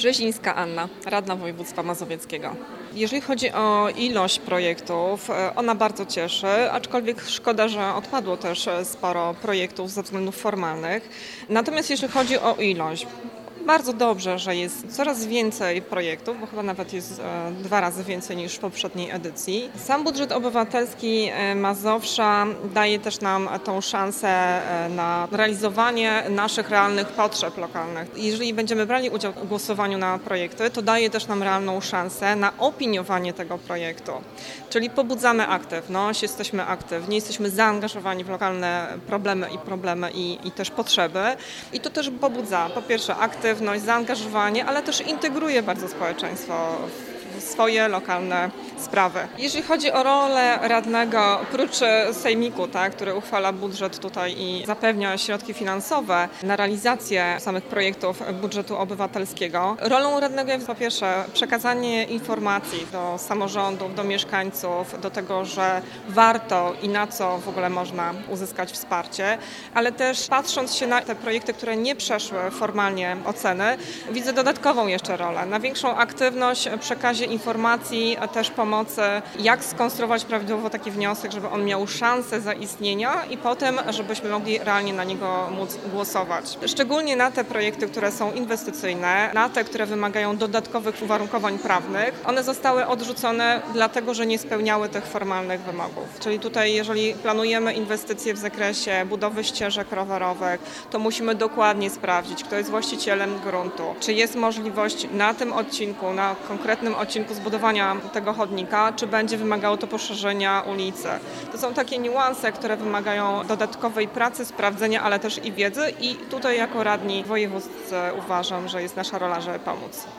Brzezińska Anna, radna województwa mazowieckiego. Jeżeli chodzi o ilość projektów, ona bardzo cieszy, aczkolwiek szkoda, że odpadło też sporo projektów ze względów formalnych. Natomiast jeżeli chodzi o ilość, bardzo dobrze, że jest coraz więcej projektów, bo chyba nawet jest 2 razy więcej niż w poprzedniej edycji. Sam budżet obywatelski Mazowsza daje też nam tą szansę na realizowanie naszych realnych potrzeb lokalnych. Jeżeli będziemy brali udział w głosowaniu na projekty, to daje też nam realną szansę na opiniowanie tego projektu. Czyli pobudzamy aktywność, jesteśmy aktywni, jesteśmy zaangażowani w lokalne problemy i też potrzeby. I to też pobudza, po pierwsze, aktywność, zaangażowanie, ale też integruje bardzo społeczeństwo w swoje lokalne sprawy. Jeżeli chodzi o rolę radnego, oprócz sejmiku, który uchwala budżet tutaj i zapewnia środki finansowe na realizację samych projektów budżetu obywatelskiego, rolą radnego jest po pierwsze przekazanie informacji do samorządów, do mieszkańców, do tego, że warto i na co w ogóle można uzyskać wsparcie, ale też patrząc się na te projekty, które nie przeszły formalnie oceny, widzę dodatkową jeszcze rolę, na większą aktywność, przekazie informacji, a też pomocy, jak skonstruować prawidłowo taki wniosek, żeby on miał szansę zaistnienia i potem, żebyśmy mogli realnie na niego móc głosować. Szczególnie na te projekty, które są inwestycyjne, na te, które wymagają dodatkowych uwarunkowań prawnych, one zostały odrzucone dlatego, że nie spełniały tych formalnych wymogów. Czyli tutaj, jeżeli planujemy inwestycje w zakresie budowy ścieżek rowerowych, to musimy dokładnie sprawdzić, kto jest właścicielem gruntu, czy jest możliwość na tym odcinku, na konkretnym odcinku zbudowania tego chodnika, czy będzie wymagało to poszerzenia ulicy. To są takie niuanse, które wymagają dodatkowej pracy, sprawdzenia, ale też i wiedzy i tutaj jako radni wojewódzcy uważam, że jest nasza rola, żeby pomóc.